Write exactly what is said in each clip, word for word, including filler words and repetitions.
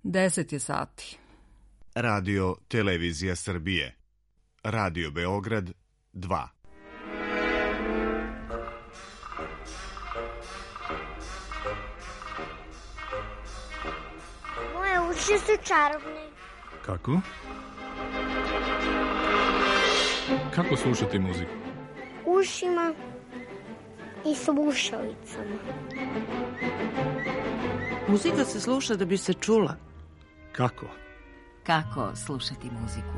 deset je sati. Radio Televizija Srbije. Radio Beograd dva. Moje uši su čarobne. Kako? Kako slušati muziku? Ušima i slušalicama. Muzika se sluša da bi se čula. Kako? Kako slušati muziku?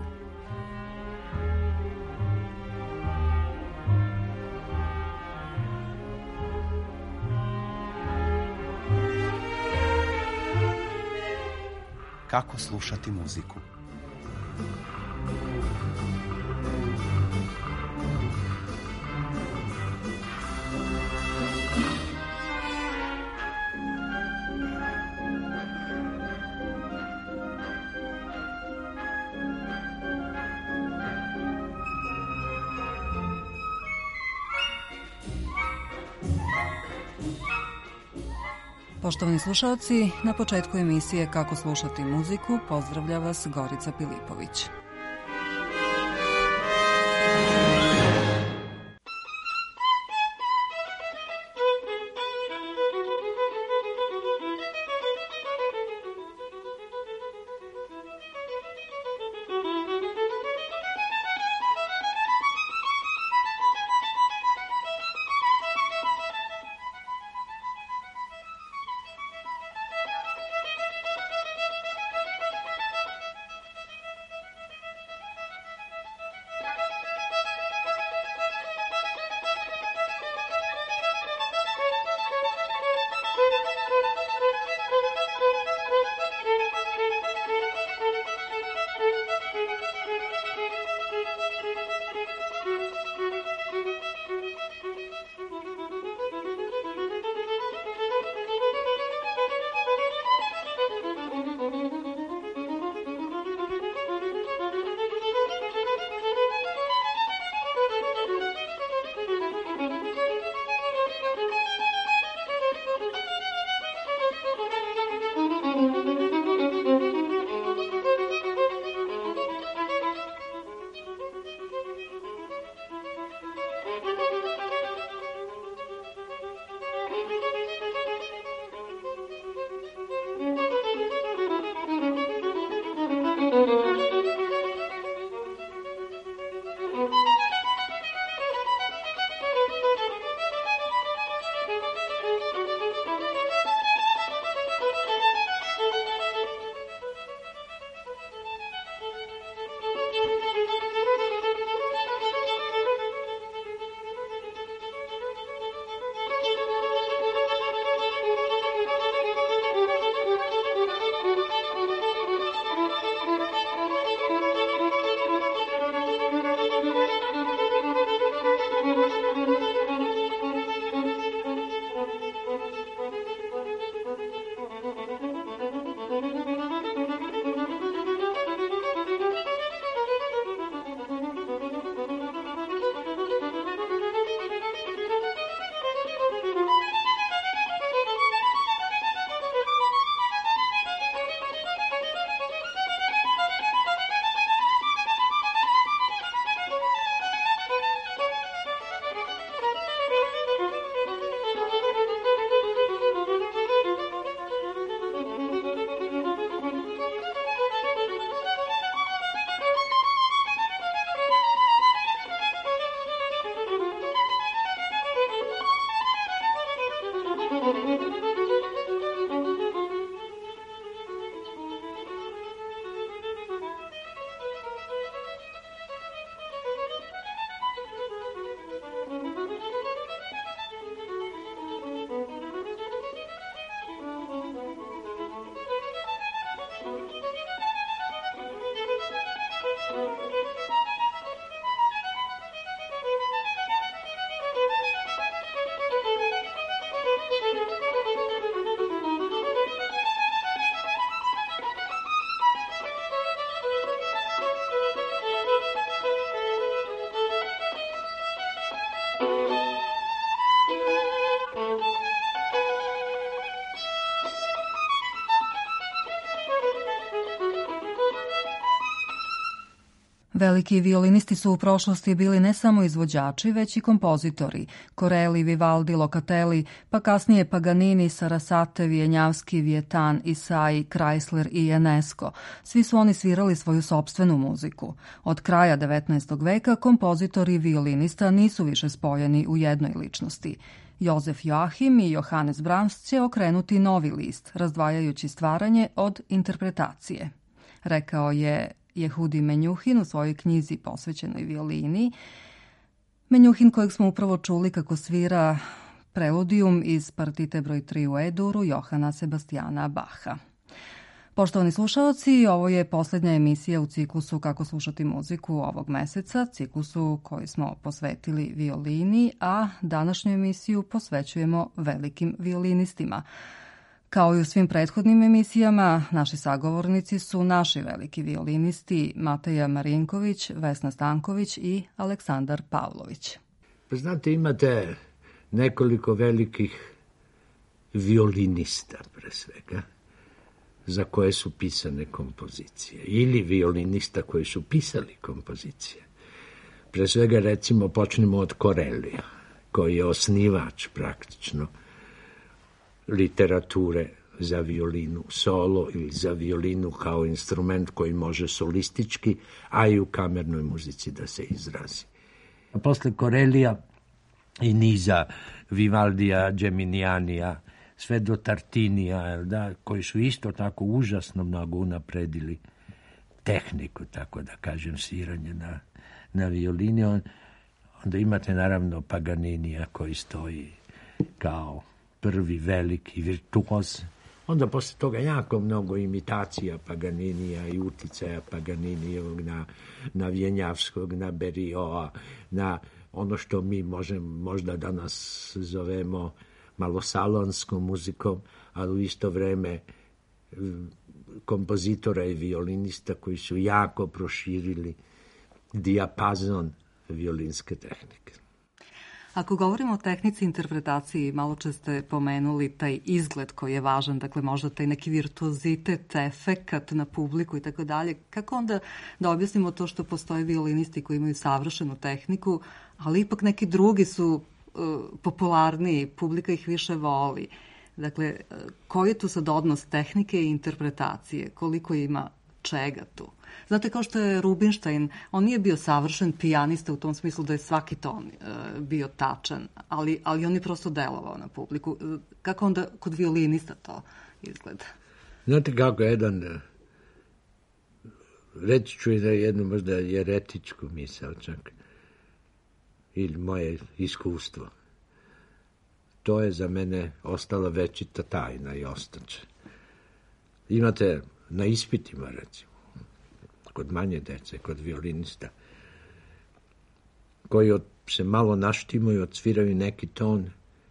Kako slušati muziku? Poštovani slušalci, na početku emisije Kako slušati muziku pozdravlja vas Gorica Pilipović. Veliki violinisti su u prošlosti bili ne samo izvođači, već i kompozitori. Corelli, Vivaldi, Locatelli, pa kasnije Paganini, Sarasate, Vijenjavski, Vietan, Isai, Chrysler i Ionesco. Svi su oni svirali svoju sopstvenu muziku. Od kraja devetnaestog veka kompozitori violinista nisu više spojeni u jednoj ličnosti. Jozef Joachim i Johannes Brahms će okrenuti novi list, razdvajajući stvaranje od interpretacije. Rekao je Jehudi Menjuhin u svojoj knjizi posvećenoj violini. Menjuhin kojeg smo upravo čuli kako svira preludijum iz partite broj tri u E-duru Johana Sebastijana Bacha. Poštovani slušaoci, ovo je posljednja emisija u ciklusu Kako slušati muziku ovog meseca, ciklusu koji smo posvetili violini, a današnju emisiju posvećujemo velikim violinistima. Kao i u svim prethodnim emisijama, naši sagovornici su naši veliki violinisti Mateja Marinković, Vesna Stanković i Aleksandar Pavlović. Pa znate, imate nekoliko velikih violinista, pre svega, za koje su pisane kompozicije, ili violinista koji su pisali kompozicije. Pre svega, recimo, počnemo od Corellija, koji je osnivač praktično literature za violinu solo ili za violinu kao instrument koji može solistički, a i u kamernoj muzici da se izrazi. A posle Corellija i niza Vivaldija, Geminianija, sve do Tartinija, da, koji su isto tako užasno mnogo unapredili tehniku, tako da kažem, sviranje na, na violini. On, onda imate naravno Paganinija koji stoji kao prvi veliki virtuoz. Onda posle toga jako mnogo imitacija Paganinija i uticaja Paganinijevog na, na Vjenjavskog, na Berioa, na ono što mi možemo možda danas zovemo malo salonskom muzikom, ali u isto vreme kompozitora i violinista koji su jako proširili dijapazon violinske tehnike. Ako govorimo o tehnici interpretaciji, malo čas ste pomenuli taj izgled koji je važan, dakle možda taj neki virtuozitet, efekat na publiku i tako dalje. Kako onda da objasnimo to što postoje violinisti koji imaju savršenu tehniku, ali ipak neki drugi su uh, popularniji, publika ih više voli. Dakle, koji je tu sad odnos tehnike i interpretacije? Koliko ima čega tu? Znate, kao što je Rubinstein, on nije bio savršen pijanista u tom smislu da je svaki ton uh, bio tačan, ali, ali on je prosto delovao na publiku. Kako onda kod violinista to izgleda? Znate kako jedan, reći ću i da je jednu možda jeretičku misao čak, ili moje iskustvo. To je za mene ostala večita tajna i ostaće. Imate na ispitima, recimo, kod manje dece, kod violinista, koji od, se malo naštimaju, odsviraju neki ton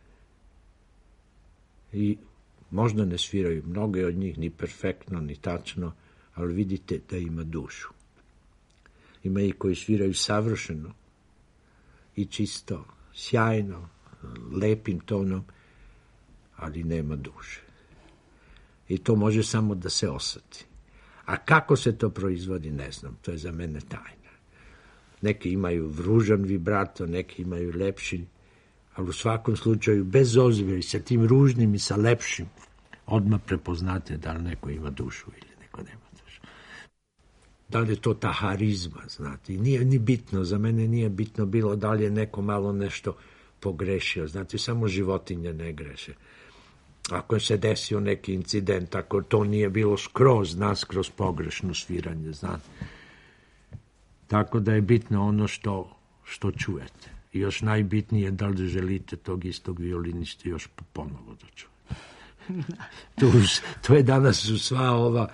i možda ne sviraju mnoge od njih ni perfektno, ni tačno, ali vidite da ima dušu. Ima i koji sviraju savršeno i čisto, sjajno, lepim tonom, ali nema duše. I to može samo da se osjeti. A kako se to proizvodi, ne znam, to je za mene tajna. Neki imaju vružan vibrato, neki imaju lepši, ali u svakom slučaju, bez ozbira, sa tim ružnim i sa lepšim, odmah prepoznate da li neko ima dušu ili neko nema dušu. Da li je to ta harizma, znate, i nije ni bitno, za mene nije bitno bilo da li je neko malo nešto pogrešio, znate, samo životinje ne greše. Ako se desio neki incident, ako to nije bilo skroz, naskroz pogrešno sviranje, znate. Tako da je bitno ono što, što čujete. I još najbitnije da li želite tog istog violinistu još ponovo da čujete. to, to je danas sva ova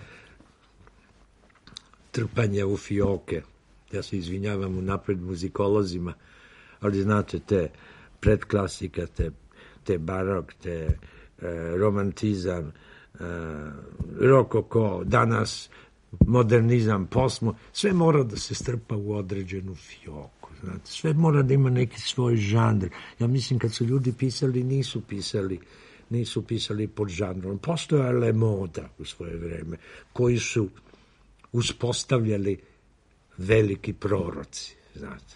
trpanja u fioke. Ja se izvinjavam unapred muzikolozima, ali znate, te predklasika, te, te barok, te romantizam, rokoko, danas modernizam, posmo, sve mora da se strpa u određenu fioku, znate, sve mora da ima neki svoj žanr. Ja mislim kad su ljudi pisali, nisu pisali, nisu pisali pod žanrom. Postojala je moda u svoje vreme, koji su uspostavljali veliki proroci, znate.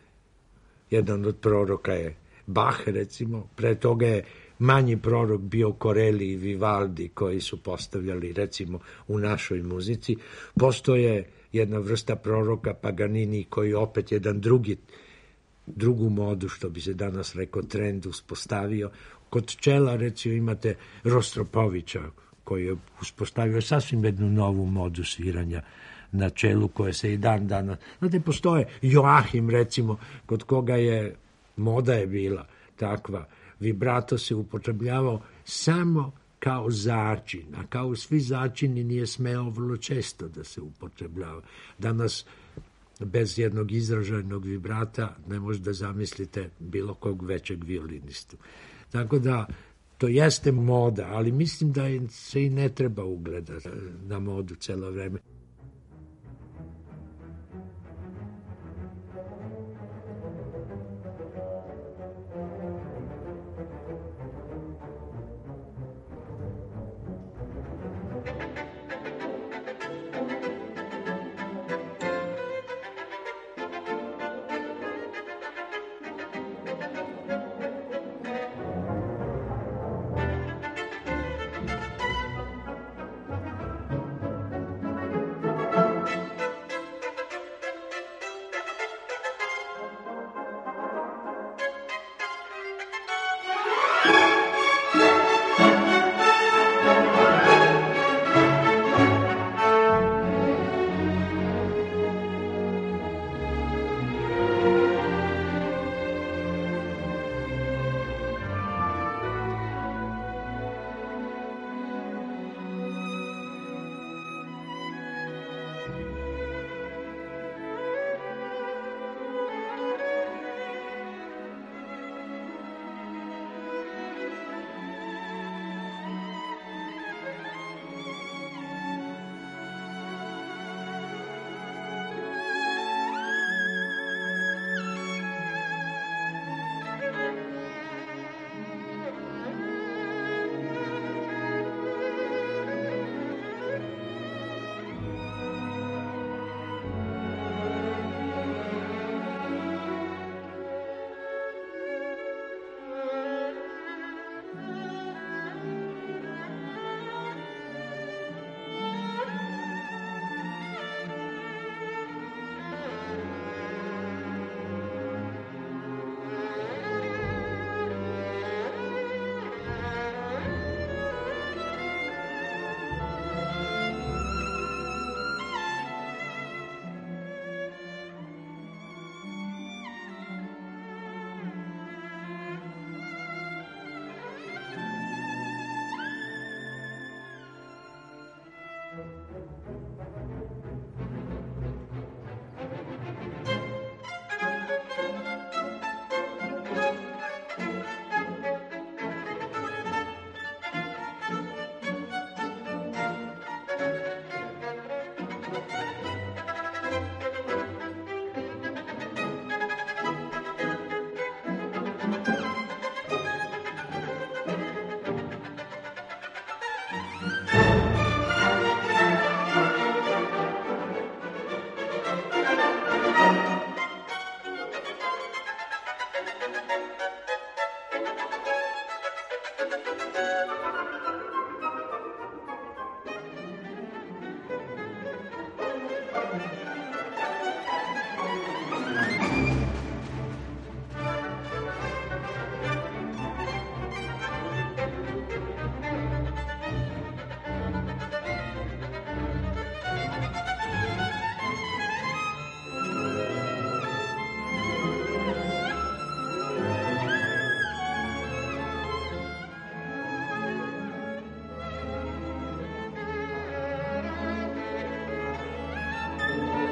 Jedan od proroka je Bach, recimo, pre toga je manji prorok bio Corelli i Vivaldi, koji su postavljali, recimo, u našoj muzici. Postoje jedna vrsta proroka Paganini, koji opet jedan drugi, drugu modu, što bi se danas rekao, trend uspostavio. Kod čela, recimo, imate Rostropovića, koji je uspostavio sasvim jednu novu modu sviranja na čelu, koje se i dan danas... Znate, postoje Joachim, recimo, kod koga je, moda je bila takva, vibrato se upotrebljavao samo kao začin, a kao svi začini nije smeo vrlo često da se upotrebljava. Danas, bez jednog izraženog vibrata, ne možete da zamislite bilo kog većeg violinistu. Tako da, to jeste moda, ali mislim da se i ne treba ugledati na modu celo vreme. Thank you.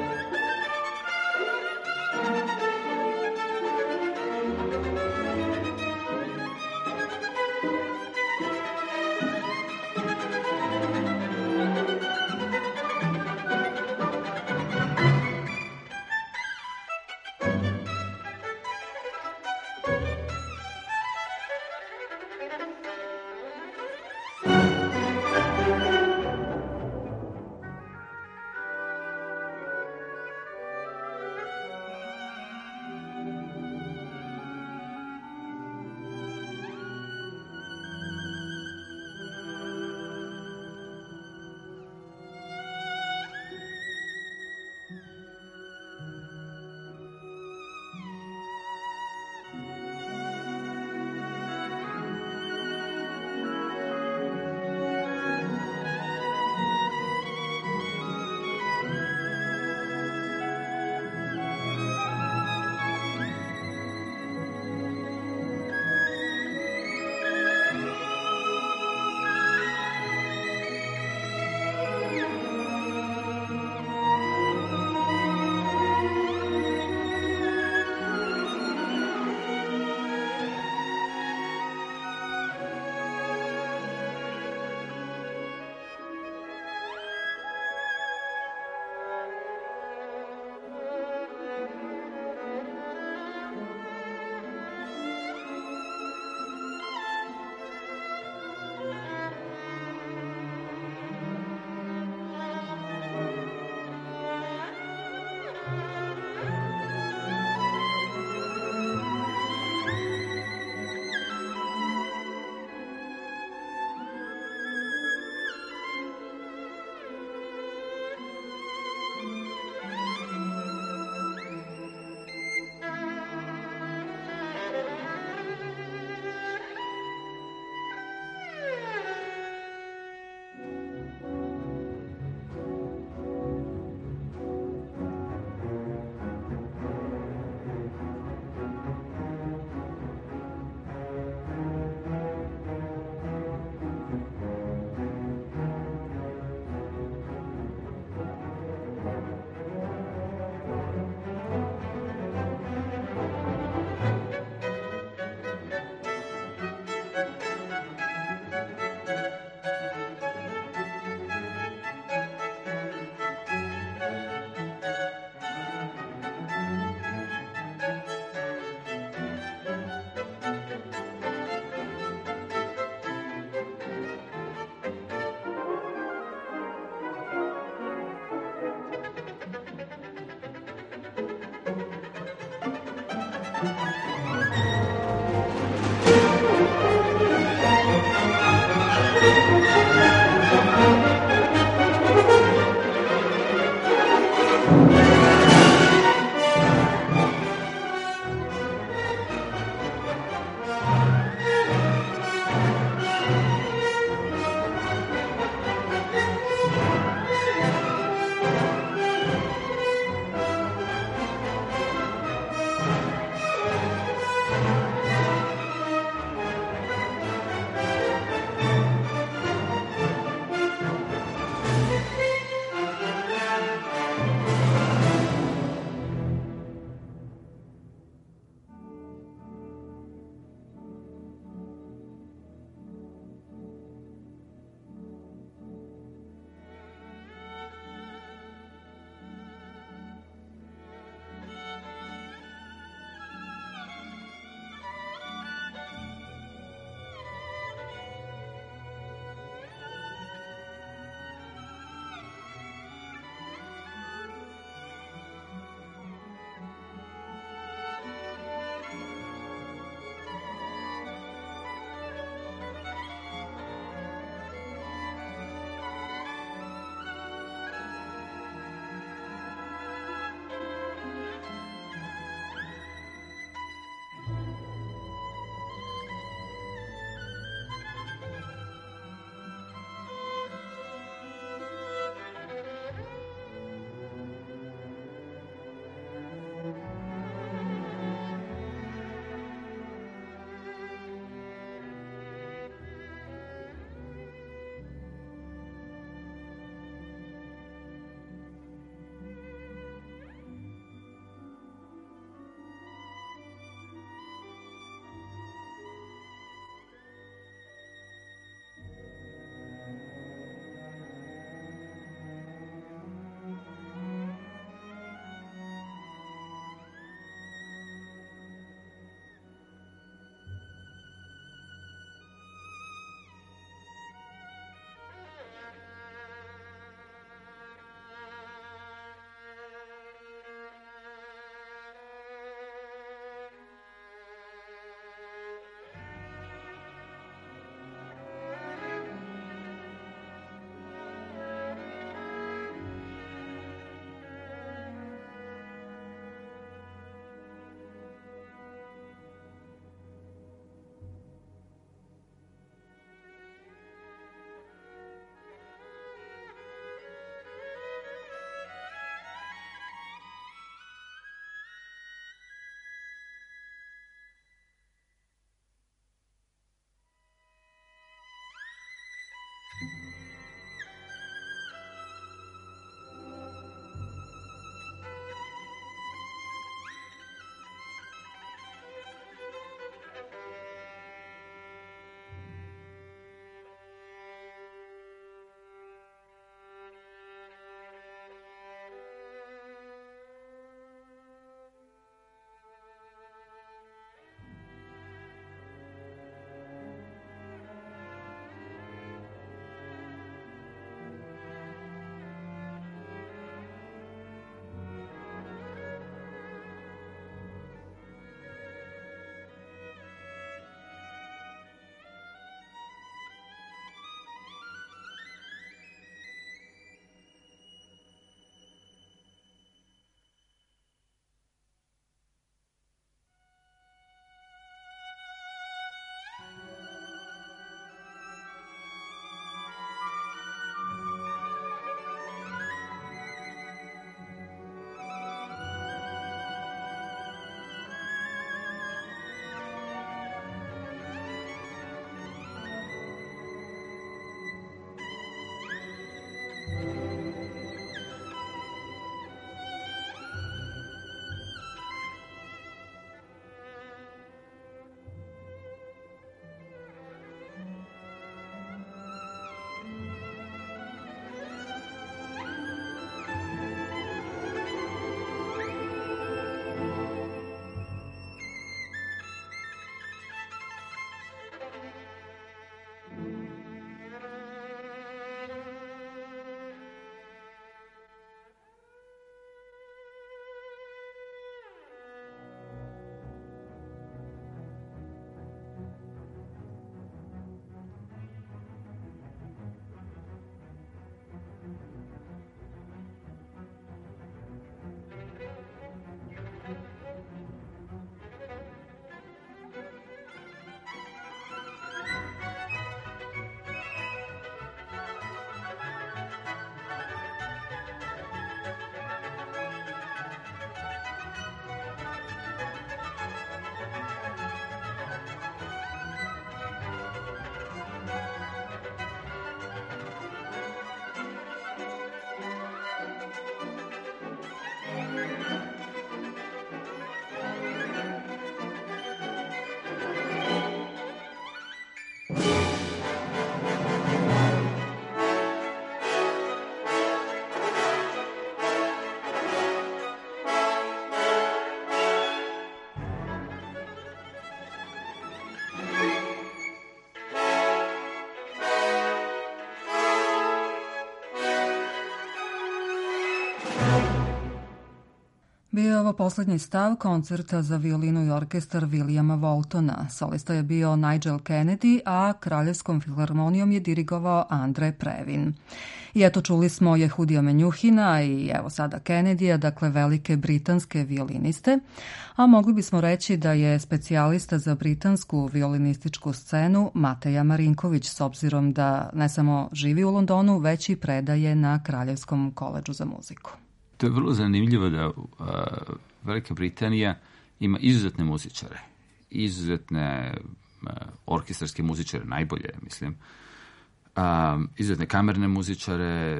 Bio je ovo poslednji stav koncerta za violinu i orkestar Williama Waltona. Solista je bio Nigel Kennedy, a Kraljevskom filharmonijom je dirigovao Andre Previn. I eto, čuli smo Jehudija Menjuhina i evo sada Kennedyja, dakle velike britanske violiniste, a mogli bismo reći da je specijalista za britansku violinističku scenu Mateja Marinković, s obzirom da ne samo živi u Londonu, već i predaje na Kraljevskom koledžu za muziku. To je vrlo zanimljivo da a, Velika Britanija ima izuzetne muzičare, izuzetne a, orkestarske muzičare, najbolje, mislim, a, izuzetne kamerne muzičare,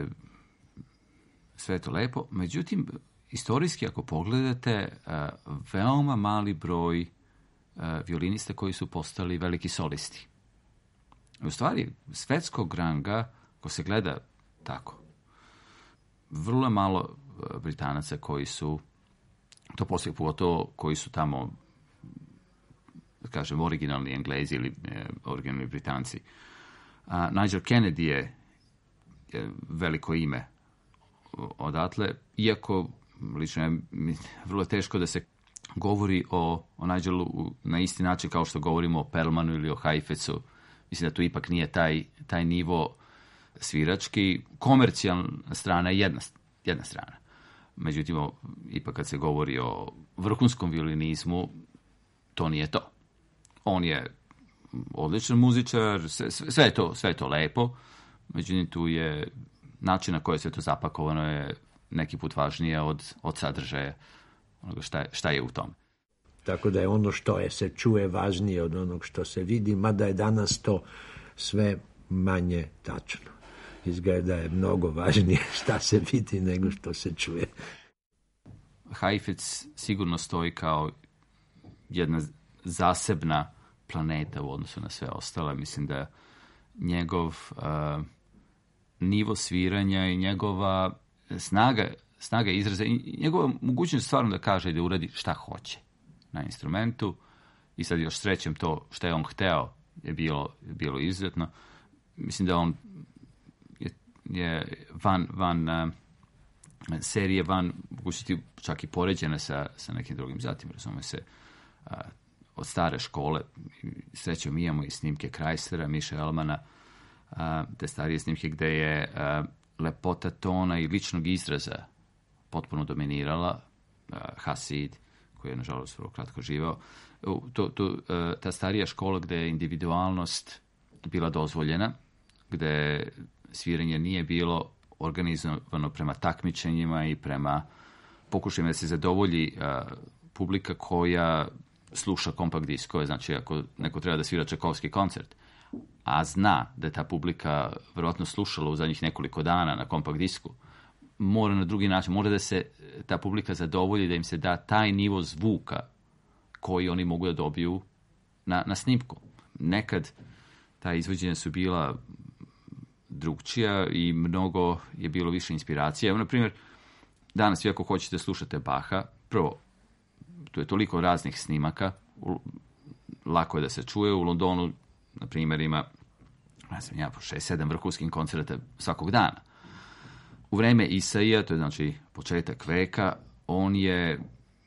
sve je to lepo. Međutim, istorijski, ako pogledate, a, veoma mali broj a, violinista koji su postali veliki solisti. U stvari, svetskog ranga, ko se gleda tako, vrlo malo Britanaca koji su, to poslije pogotovo koji su tamo, da kažem, originalni Englezi ili e, originalni Britanci. A, Nigel Kennedy je, je veliko ime odatle, iako lično je vrlo teško da se govori o, o Nigelu na isti način kao što govorimo o Perlmanu ili o Heifetzu. Mislim da tu ipak nije taj, taj nivo svirački. Komercijalna strana je jedna, jedna strana. Međutim, ipak kad se govori o vrhunskom violinizmu, to nije to. On je odličan muzičar, sve, sve, je, to, sve je to lepo, međutim, tu je način na koji je sve to zapakovano je neki put važnije od, od sadržaja onoga šta je, šta je u tome. Tako da je ono što je se čuje važnije od onog što se vidi, mada je danas to sve manje tačno. Izgleda je mnogo važnije šta se vidi nego što se čuje. Heifetz sigurno stoji kao jedna zasebna planeta u odnosu na sve ostale. Mislim da njegov uh, nivo sviranja i njegova snaga, snaga izraza i njegova mogućnost stvarno da kaže i da uradi šta hoće na instrumentu. I sad još srećem to što je on hteo je bilo, bilo izuzetno. Mislim da on je van, van uh, serije, van mogućnosti čak i poređene sa, sa nekim drugim. Zatim, razume se, uh, od stare škole, srećom mi imamo i snimke Kreislera, Miša Elmana, uh, te starije snimke gde je uh, lepota tona i ličnog izraza potpuno dominirala. uh, Hasid, koji je nažalost vrlo kratko živeo. To, to, uh, ta starija škola gde je individualnost bila dozvoljena, gde sviranje nije bilo organizovano prema takmičenjima i prema pokušajima da se zadovolji uh, publika koja sluša kompakt diskove. Znači, ako neko treba da svira Čajkovski koncert, a zna da je ta publika verovatno slušala u zadnjih nekoliko dana na kompakt disku, mora na drugi način, mora da se ta publika zadovolji, da im se da taj nivo zvuka koji oni mogu da dobiju na, na snimku. Nekad ta izvođenja su bila drugčija i mnogo je bilo više inspiracije. Evo, na primjer, danas vi ako hoćete slušate Baha, prvo, tu je toliko raznih snimaka, lako je da se čuje. U Londonu, na primjer, ima ja sam ja po šest sedam vrhunskih koncerta svakog dana. U vreme Isaija, to je znači početak veka, on je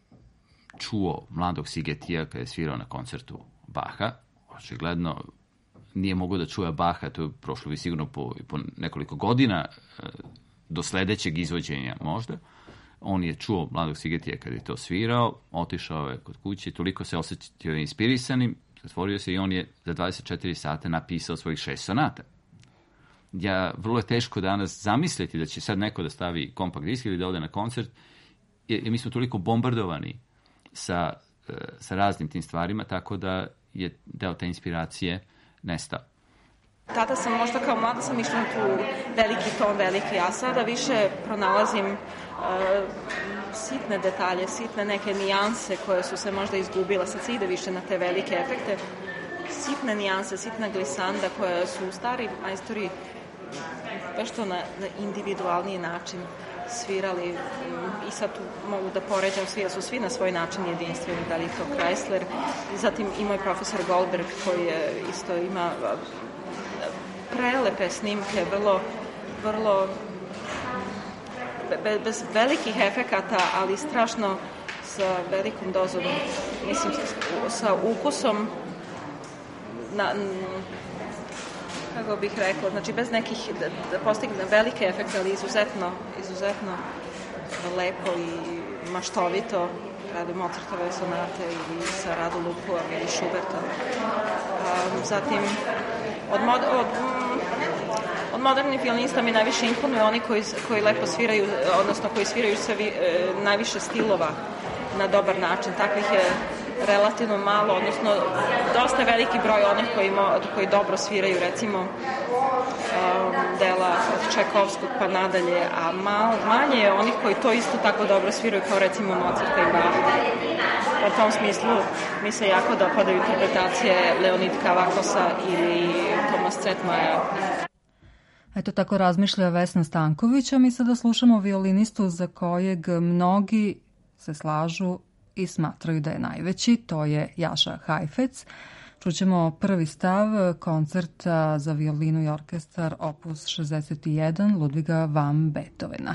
čuo mladog Sigetija kada je svirao na koncertu Baha. Očigledno nije mogao da čuje Baha, to je prošlo bi sigurno po, po nekoliko godina do sledećeg izvođenja možda. On je čuo mladog Sigetija kada je to svirao, otišao je kod kuće, toliko se osjećao inspirisanim, zatvorio se i on je za dvadeset četiri sata napisao svojih šest sonata. Ja, vrlo je teško danas zamisliti da će sad neko da stavi kompakt disk ili da ode na koncert, jer mi smo toliko bombardovani sa, sa raznim tim stvarima, tako da je deo te inspiracije nestao. Tada sam možda kao mlada sam išla tu veliki ton, veliki, a sada više pronalazim uh, sitne detalje, sitne neke nijanse koje su se možda izgubile. Sad se ide više na te velike efekte. Sitne nijanse, sitna glisanda koje su u stari majstori baš to na, na individualniji način svirali. I sad tu mogu da poređam svi, jer su svi na svoj način jedinstveni, da li je to Kreisler. Zatim i moj profesor Goldberg koji je isto ima prelepe snimke, vrlo, vrlo be, bez velikih efekata, ali strašno sa velikom dozom, mislim, sa ukusom na, kako bih rekla, znači bez nekih, da, da postigne velike efekte, ali izuzetno, izuzetno lepo i maštovito rade Mozartove sonate i sa Radu Lupuom ili Schuberta. Um, zatim, od, mod, od, od modernih violinista mi najviše imponuju oni koji, koji lepo sviraju, odnosno koji sviraju sve vi, e, najviše stilova na dobar način. Takvih je relativno malo, odnosno dosta veliki broj onih koji, mo, koji dobro sviraju, recimo um, dela od Čajkovskog pa nadalje, a mal, manje je onih koji to isto tako dobro sviraju kao recimo Mozarta i Bacha. U tom smislu mi se jako dopadaju interpretacije Leonid Kavakosa ili Tomas Cetmaja. Eto tako razmišlja Vesna Stanković, a mi sada slušamo violinistu za kojeg mnogi se slažu i smatraju da je najveći, to je Jaša Hajfec. Čućemo prvi stav koncerta za violinu i orkestar opus šezdeset jedan Ludviga van Beethovena.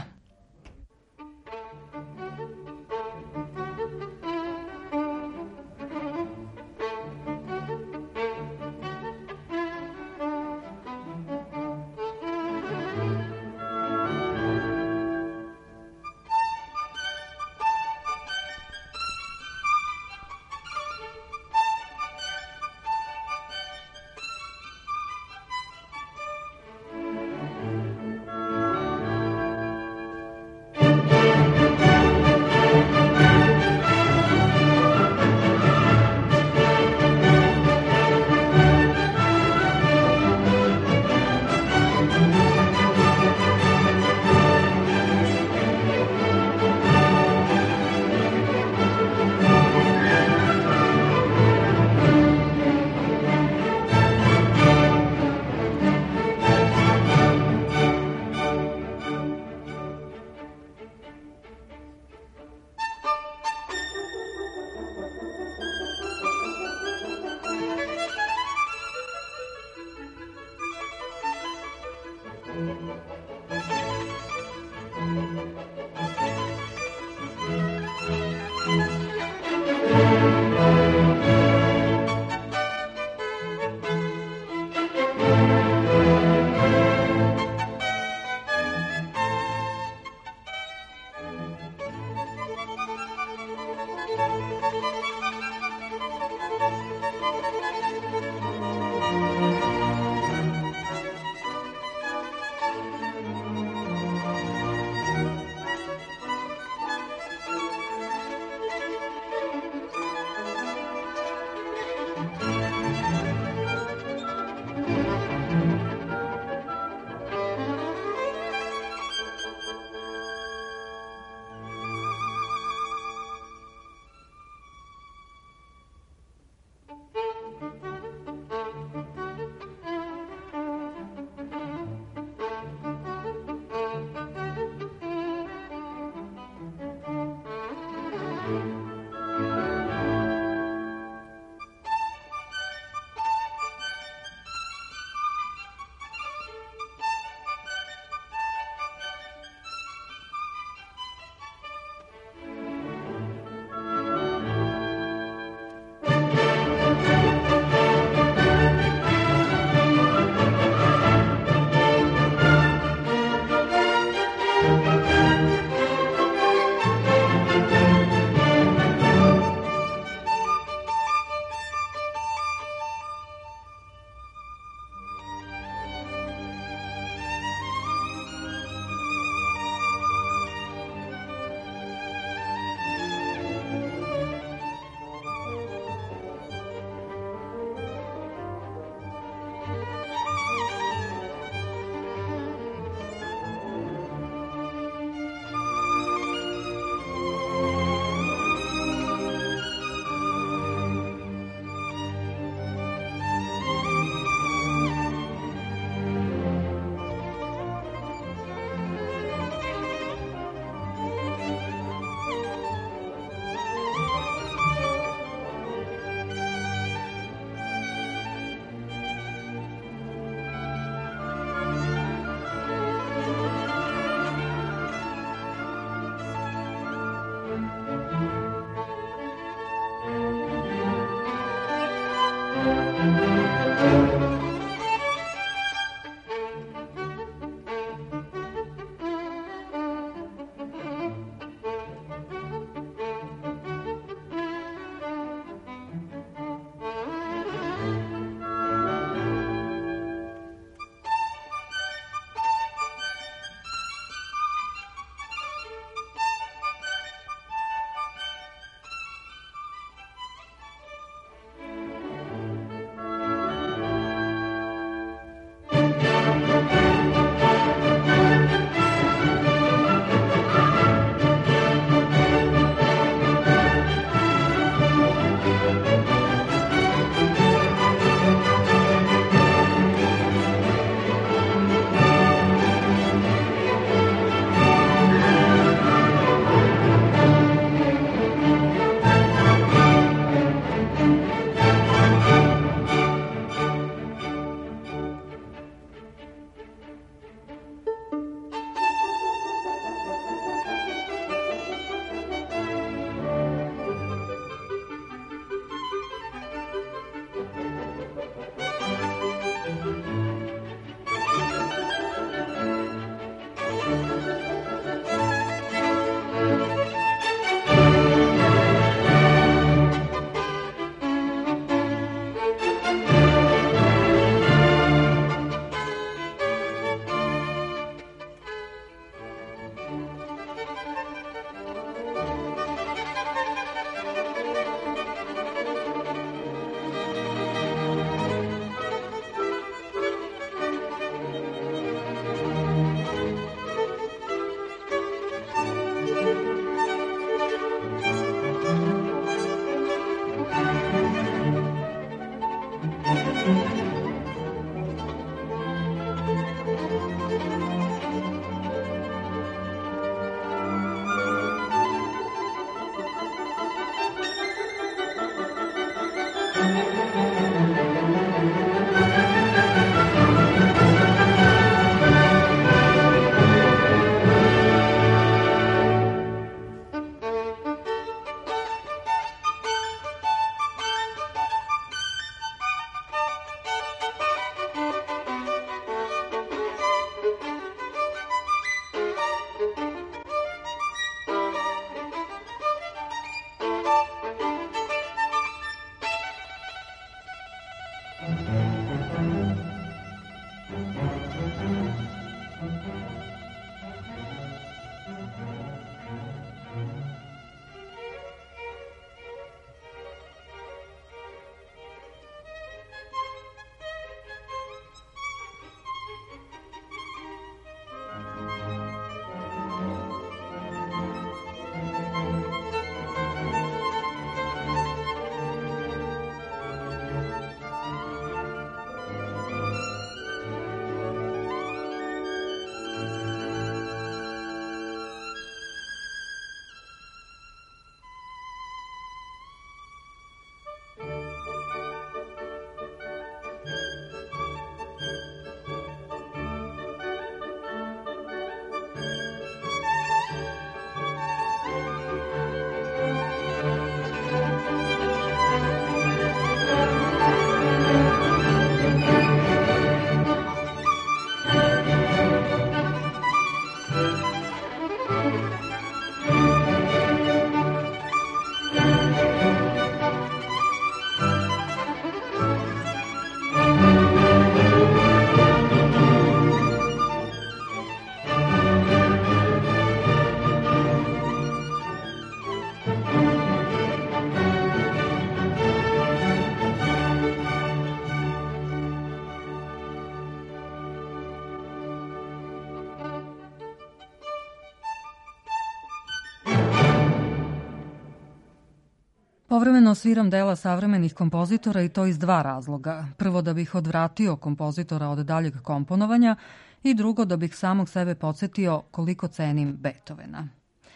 Povremeno sviram dela savremenih kompozitora i to iz dva razloga. Prvo da bih odvratio kompozitora od daljeg komponovanja i drugo da bih samog sebe podsjetio koliko cenim Beethovena.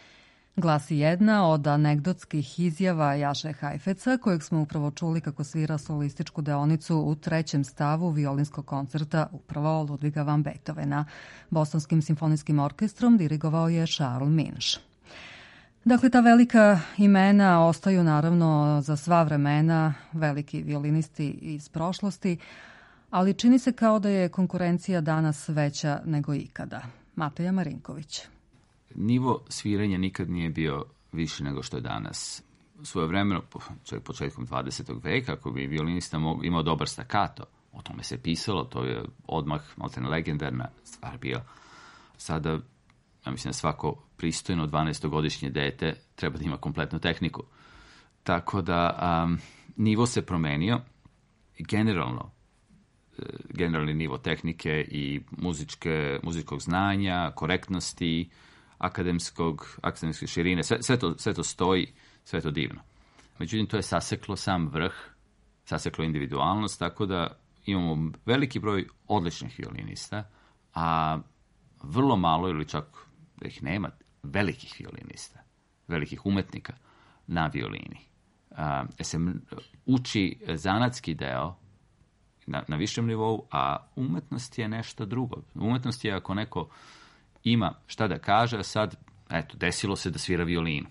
Glasi jedna od anegdotskih izjava Jaše Hajfeca, kojeg smo upravo čuli kako svira solističku deonicu u trećem stavu violinskog koncerta upravo Ludviga van Beethovena. Bostonskim simfonijskim orkestrom dirigovao je Charles Minch. Dakle, ta velika imena ostaju naravno za sva vremena, veliki violinisti iz prošlosti, ali čini se kao da je konkurencija danas veća nego ikada. Mateja Marinković. Nivo sviranja nikad nije bio više nego što je danas. Svojevremeno, čak početkom dvadesetog veka, ako bi violinista imao dobar stakato, o tome se pisalo, to je odmah maltene legendarna stvar bio. Sada, ja mislim da svako pristojno dvanaestogodišnje dete treba da ima kompletnu tehniku. Tako da um, nivo se promenio i generalno, generalni nivo tehnike i muzičke, muzičkog znanja, korektnosti, akademskog, akademske širine, sve, sve, to, sve to stoji, sve to divno. Međutim, to je saseklo sam vrh, saseklo individualnost, tako da imamo veliki broj odličnih violinista, a vrlo malo ili čak da ih nema, velikih violinista, velikih umetnika na violini. A, se uči zanatski deo na, na višem nivou, a umetnost je nešto drugo. Umetnost je ako neko ima šta da kaže, a sad, eto, desilo se da svira violinu.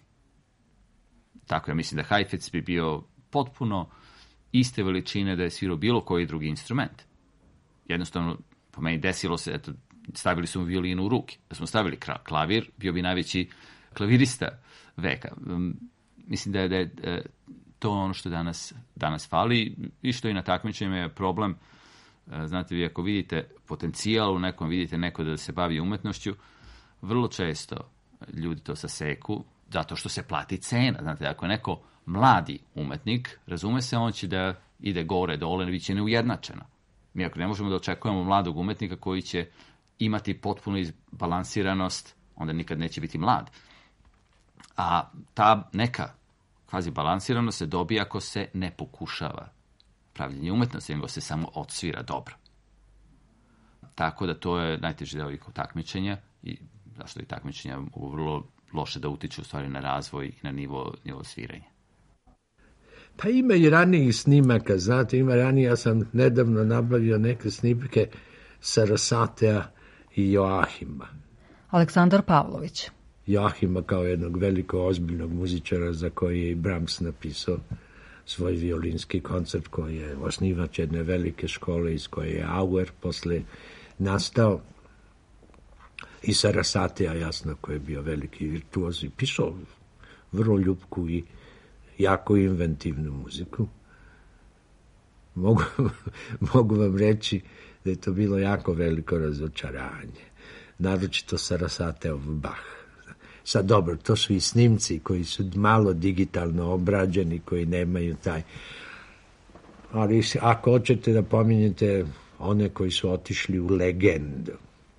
Tako ja mislim da Hajfec bi bio potpuno iste veličine da je svirao bilo koji drugi instrument. Jednostavno, po meni desilo se, eto, stavili su mu violinu u ruke. Da smo stavili klavir, bio bi najveći klavirista veka. Mislim da je, da je to ono što danas, danas fali i što i na takmičenjima je problem. Znate, vi ako vidite potencijal u nekom, vidite neko da se bavi umetnošću, vrlo često ljudi to saseku zato što se plati cena. Znate, ako je neko mladi umetnik, razume se, on će da ide gore, dole, bit će neujednačeno. Mi ako ne možemo da očekujemo mladog umetnika koji će imati potpunu izbalansiranost, onda nikad neće biti mlad. A ta neka kvazi balansiranost se dobija ako se ne pokušava pravljenje umetnosti, nego se samo odsvira dobro. Tako da to je najteži deo ovih takmičenja i zašto i takmičenja mogu vrlo loše da utiču u stvari na razvoj i na nivo, nivo sviranja. Pa ima i ranijih snimaka, znate, ima ranije, ja sam nedavno nabavio neke snimke Sarasatea i Joahima. Aleksandar Pavlović. Joahima kao jednog velikog ozbiljnog muzičara za koji je i Brahms napisao svoj violinski koncert, koji je osnivač jedne velike škole iz koje je Auer posle nastao, i Sarasatea, jasno, koji je bio veliki virtuoz i pisao vrlo ljubku i jako inventivnu muziku. Mogu, mogu vam reći da je to bilo jako veliko razočaranje. Naročito Sarasateov Bach. Sad dobro, to su i snimci koji su malo digitalno obrađeni, koji nemaju taj... Ali ako hoćete da pominjete one koji su otišli u legendu,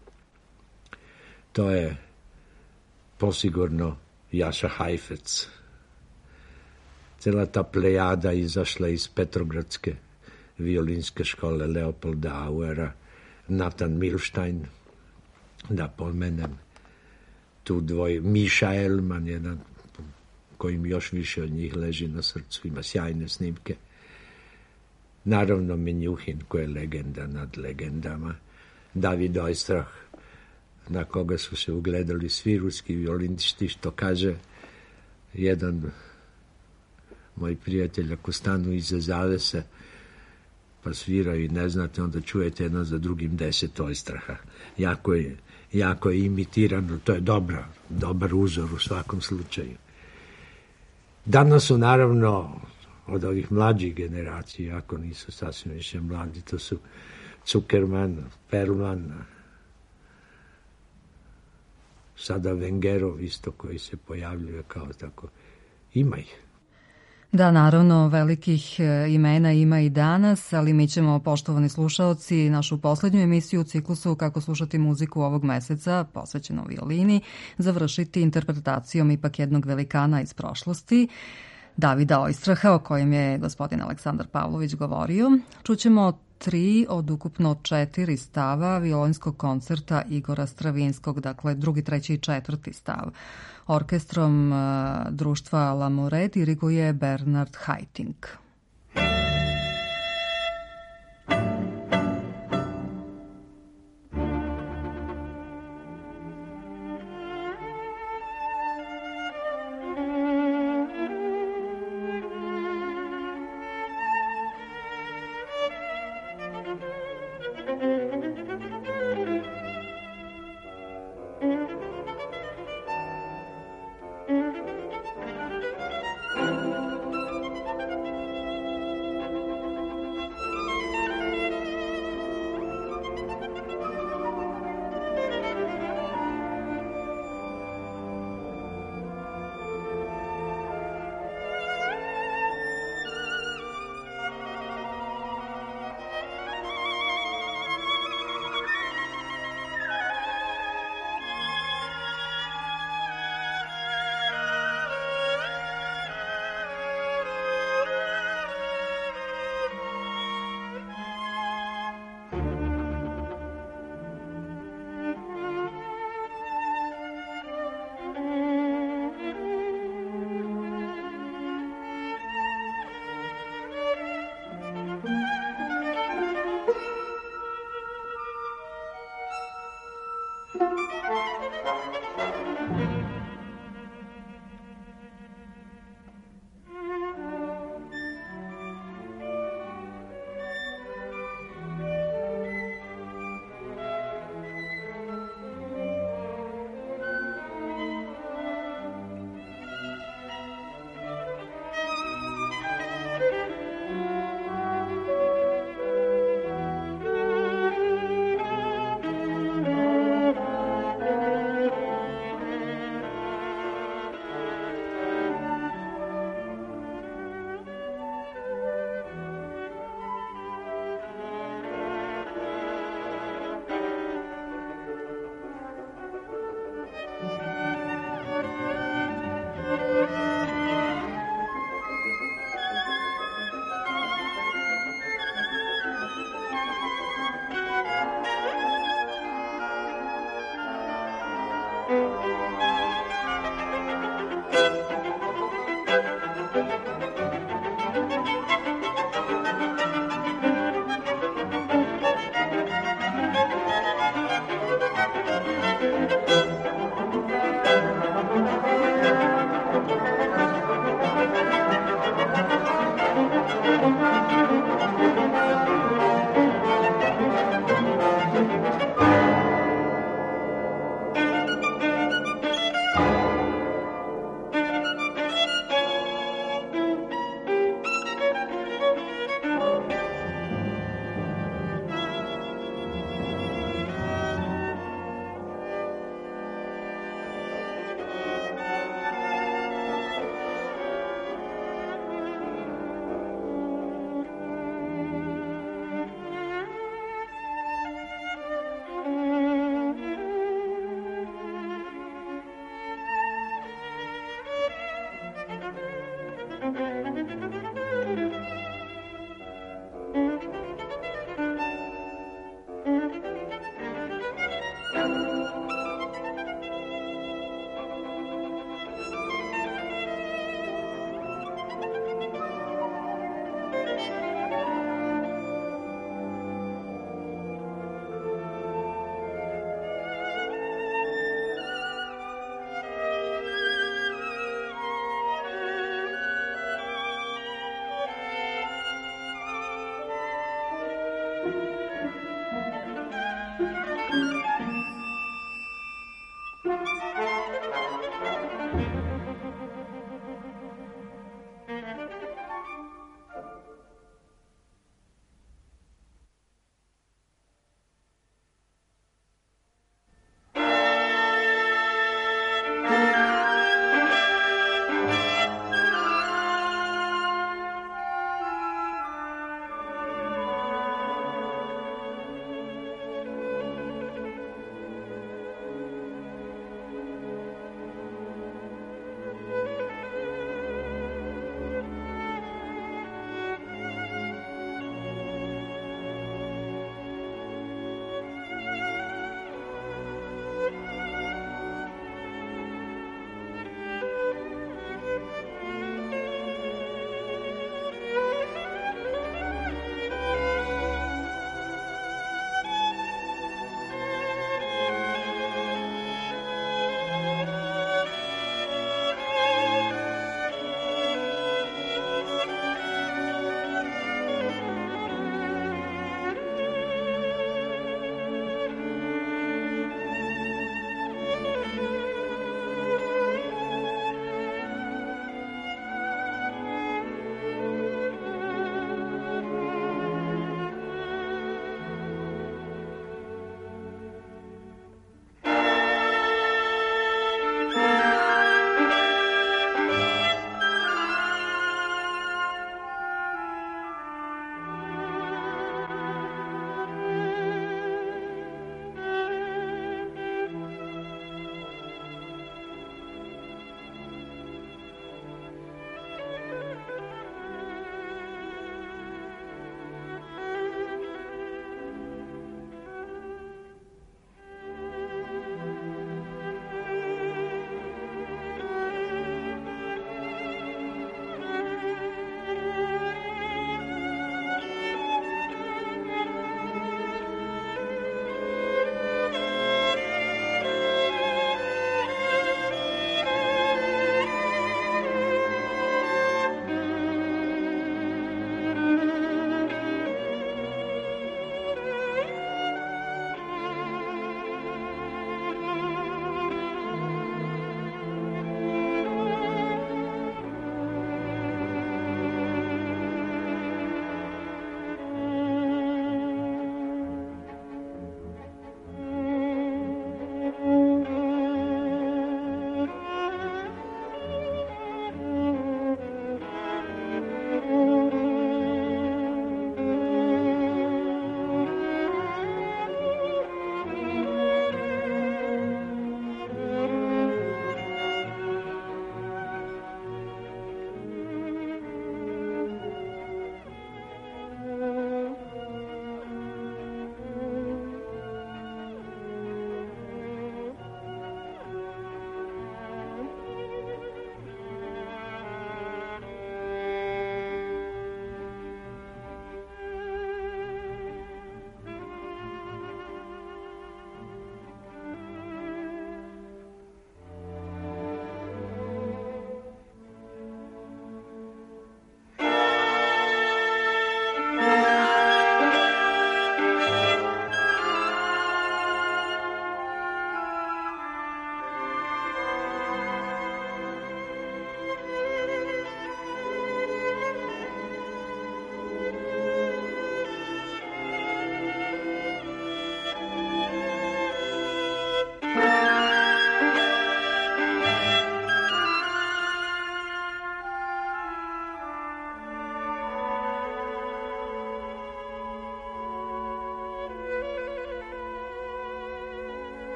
to je posigurno Jaša Hajfec. Cela ta plejada izašla iz Petrogradske violinske škole Leopolda Auera, Nathan Milstein, da pomenem tu dvoje, Miša Elman, jedan kojim još više od njih leži na srcu, ima sjajne snimke. Naravno Menjuhin, koji je legenda nad legendama, David Oistrach, na koga su se ugledali svi ruski violinisti, što kaže jedan moj prijatelj, ako stanu iza zavese pa sviraju i ne znate, onda čujete jedno za drugim deset Oistraha. Jako je, jako je imitirano, to je dobra, dobar uzor u svakom slučaju. Danas su naravno od ovih mlađih generacija, ako nisu sasvim više mladi, to su Zuckerman, Perlman, sada Vengerov isto koji se pojavljuje kao tako. Ima ih. Da, naravno, velikih imena ima i danas, ali mi ćemo, poštovani slušaoci, našu poslednju emisiju u ciklusu Kako slušati muziku ovog meseca, posvećeno violini, završiti interpretacijom ipak jednog velikana iz prošlosti. Davida Oistraha, o kojem je gospodin Aleksandar Pavlović govorio. Čućemo tri od ukupno četiri stava violonskog koncerta Igora Stravinskog, dakle drugi, treći i četvrti stav. Orkestrom uh, društva L'Amore diriguje Bernard Haitink.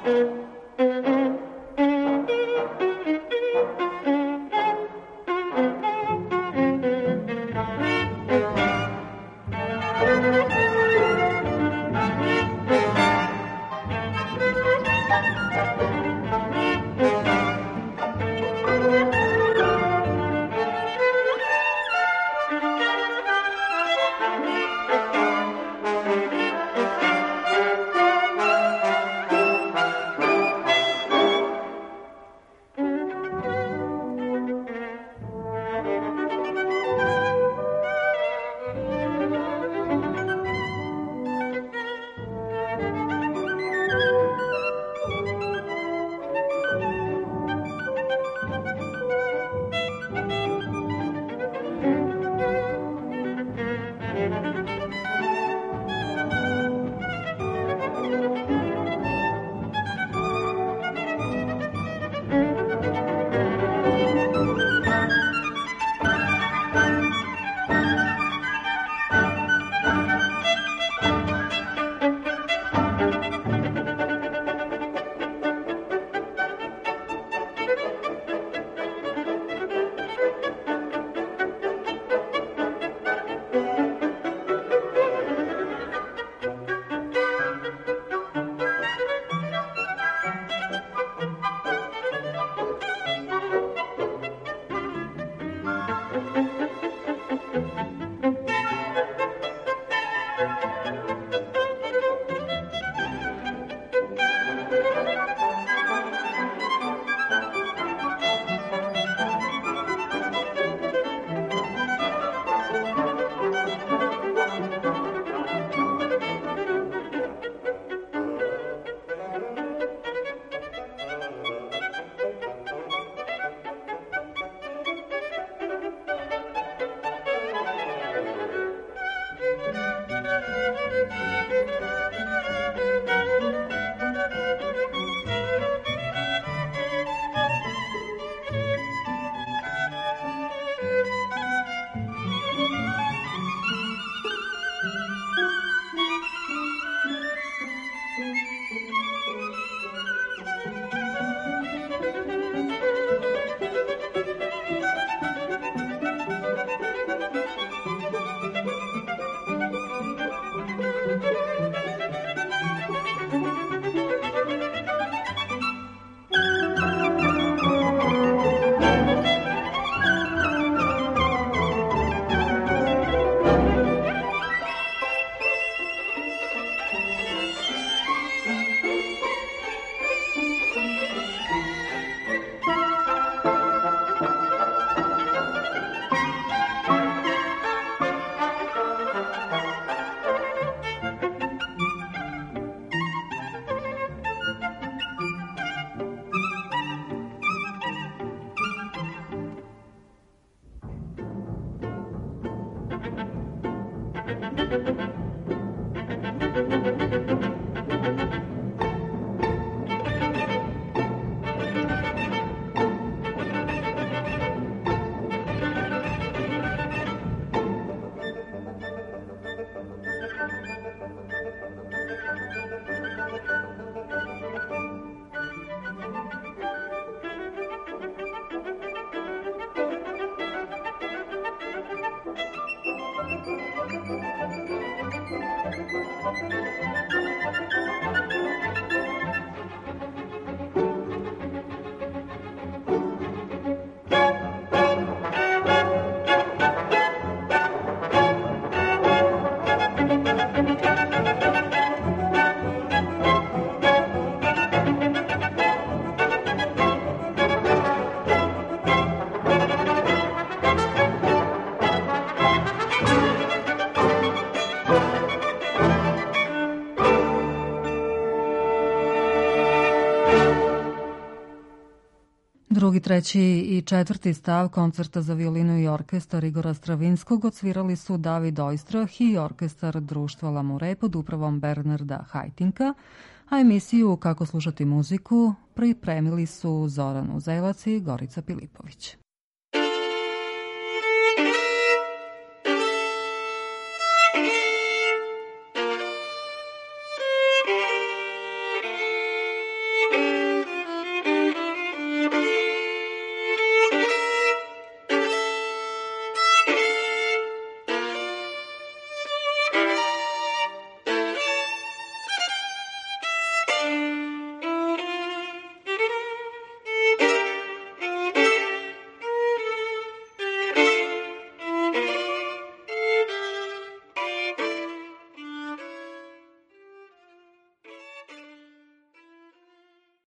Drugi, treći i četvrti stav koncerta za violinu i orkestar Igora Stravinskog odsvirali su David Oistrah i orkestar Društva Lamure pod upravom Bernarda Hajtinka, a emisiju Kako slušati muziku pripremili su Zoran Uzelac i Gorica Pilipović.